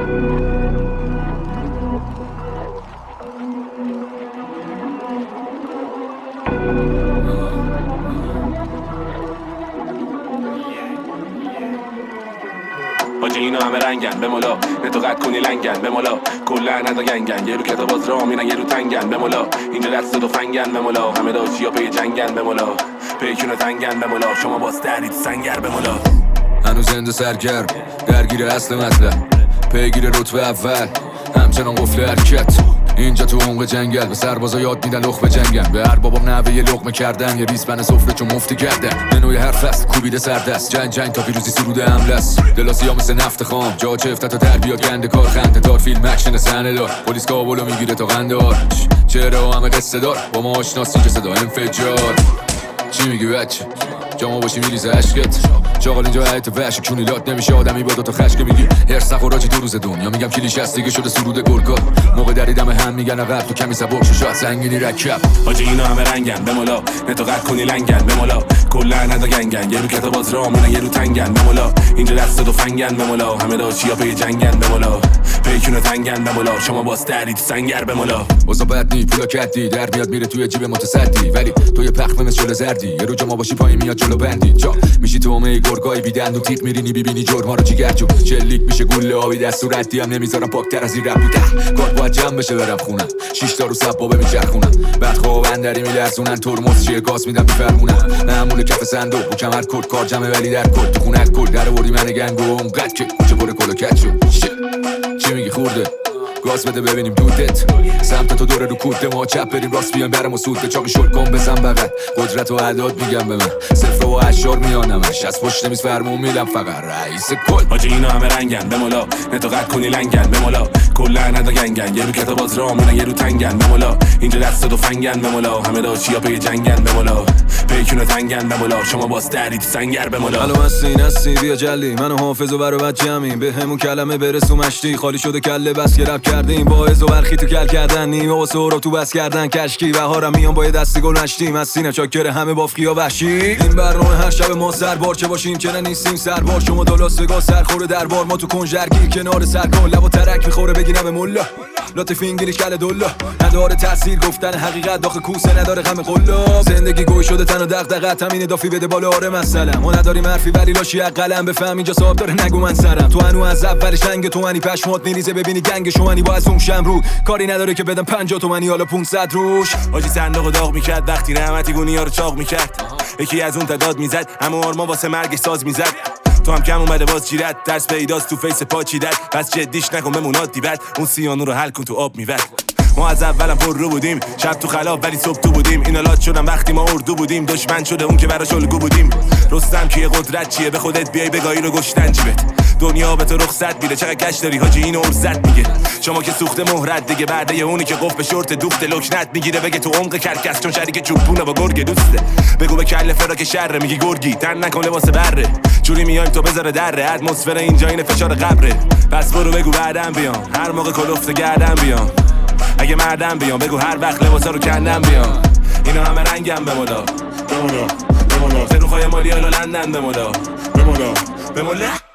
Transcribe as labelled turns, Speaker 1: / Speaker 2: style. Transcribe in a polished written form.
Speaker 1: حاجی اینا همه رنگن به مولا، نه تو قد کنی لنگن به مولا، کلا ندا گنگن یه رو کتاب باز را میرن یه رو تنگن به مولا، اینجا دست تو فنگن به مولا، همه داشیا پی جنگن به مولا، پیکونو تنگن به مولا، شما باز دردید سنگر به مولا.
Speaker 2: هنوز زنده سرگرم درگیر اصل مطلب، پیگیر رتبه اول همچنان قفل حرکت. اینجا تو عمق جنگل به سربازا یاد میدن لقمه جنگن، به هر بابام نوه یه لقمه کردن، یه ریسمن سفره چون مفتی کردن. منوی هر فصل کوبیده سردست، جنگ تا پیروزی سروده حمله است. دلاسی ها مثل نفت خام، جا چه افتت و تربیات گنده کار، خنده دار فیلم اکشن صحنه دار، پلیس کابلو میگیره تا قندار. چهره همه قصه دار، با ما آشناسی که صدا انفجار. چی میگی بچه؟ جامو باشی میریزه عشقت، چاقال اینجا حیط وحش کونیلات نمیشه آدمی با دوتا خشک. میگی هرس نخوراجی دو روز دنیا، میگم کلیش هست دیگه شده سرود گرگا. موقع دریدم هم میگن عقب تو کمی سبک شو شاید سنگینی رکب.
Speaker 1: حاجی اینا همه رنگن به مولا، نه تو قد کنی لنگن به مولا، کلا ندا گنگن یه رو کتاب باز را میرن یه رو تنگن به مولا، اینجا دست تو فنگن به مولا، همه داشیا پی جنگن به مولا، پیکونو تنگن به مولا، شما باز دردید سنگر به مولا.
Speaker 2: واسه بد نی پولا کدی در میاد میره توی جیب متصدی، ولی تو یه پخمه مثل زردی، یه رو جما باشی پای میاد جلو بندی. جا میشی تو اومه گرگای بیدن و تیغ میرینی ببینی جرما رو جیگرجو، شلیک میشه گوله آبی دست و ردی هم نمیذارم پاکتر از این رب بوده. کار باید جمع بشه برم خونم، 6 تا رو سبابه میچرخونم، بعد خواب اندری میلرزونن، ترمز چیه گاز میدم میفرمونم، معمول کف صندوق و کمر کد کار جمعه ولی در کد، تو خونه کد در آوردی من گنگ و اونقدر که کوچه پر کلوکت شد. چی میگی خورده؟ گاز بده ببینیم دودت، سمت تو دوره رو کوده ما، چپ بریم راست بیان برم و سوده، چاقی شل کن بزن بغل، قدرت و اعداد میگم به من، صفر و اشار میانمش، از پشت میز فرمون میدم فقط رئیس کل.
Speaker 1: حاجی اینا همه رنگن به مولا، نه تو قد کنی لنگن به مولا، کلا ندا گنگن یه رو کتاب باز را میرن یه رو تنگن به مولا، اینجا دست تو فنگن به مولا، همه داشیا پی جنگن به مولا، پیکونو تنگن به مولا، شما باز دردید سنگر به مولا.
Speaker 3: الو هستی بیا جلی، منو حافظ و برو بچ جمعیم، به همون کلمه برسو مشتی، خالی شده کله بس گرب کردیم، با از و برخی تو کل کردن، نیم و سهراب تو بس کردن کشکی، بهارم میان با دستی گل نشتیم، از سینه چاکر همه بافقیا وحشی. این برنامه هر شب ما سربار چه باشیم چه نیستیم سربار، شما دلاسگا سرخور دربار، ما تو کنجرگی کنار سرکن، لب و ترک میخوره بگینم مولا، لطف انگلیش کل دلا، نداره تاثیر گفتن حقیقت داخل کوسه، نداره غم قلاب، زندگی گوی شده تن و دغدغه، همین دافی بده بالا آره مثلا، ما نداریم حرفی ولی لاشی قلم بفهم اینجا صاحب داره نگو من سرم، تو هنو از اولش رنگ تو منی پشمات میریزه ببینی گنگ شوانی با از اون شمرو، کاری نداره که بدم 50 تومانی حالا 500 روش.
Speaker 1: حاجی صندوق داغ میکرد وقتی رحمتی گونی‌ها رو چاق میکرد، یکی از اون تداد میزد همه آرما واسه مرگش ساز میزد، تو هم کم اومده باز جیرت درس پیداست تو فیس پا چیدت، بس جدیش نکن بموناد دیبت، اون سیانو رو حل کن تو آب میوت. ما از اولم پر رو بودیم شب تو خلاب ولی صبح تو بودیم، اینا لات شدن وقتی ما اردو بودیم، دشمن شده اون که براش الگو بودیم، رستم که قدرت چیه به خودت بیای بگاهی رو گشتن جیبت، دنیا به تو رخصت میده چقدر کش داری حاجی اینو ارزت میگه، شما که سوخته مهرت دیگه بعد اونی که قف به شورت دوخت لکنت میگیره بگه تو عمق کرکس چون شریک چوبونه با گرگ دوسته، بگو به کله فراک شر میگی گرگی تن نکن لباس بره، جوری میایم تو بذاره دره، اتمسفر اینجا این فشار قبره، پس برو بگو بعدم بیام هر موقع کلفت گردم بیام، اگه مردم بیام بگو هر وقت لباسا رو کندم بیام، اینا همه رنگم به مولا، به مولا، به مولا، زنوخای مالی الا لندن به مولا، به مولا، به مولا.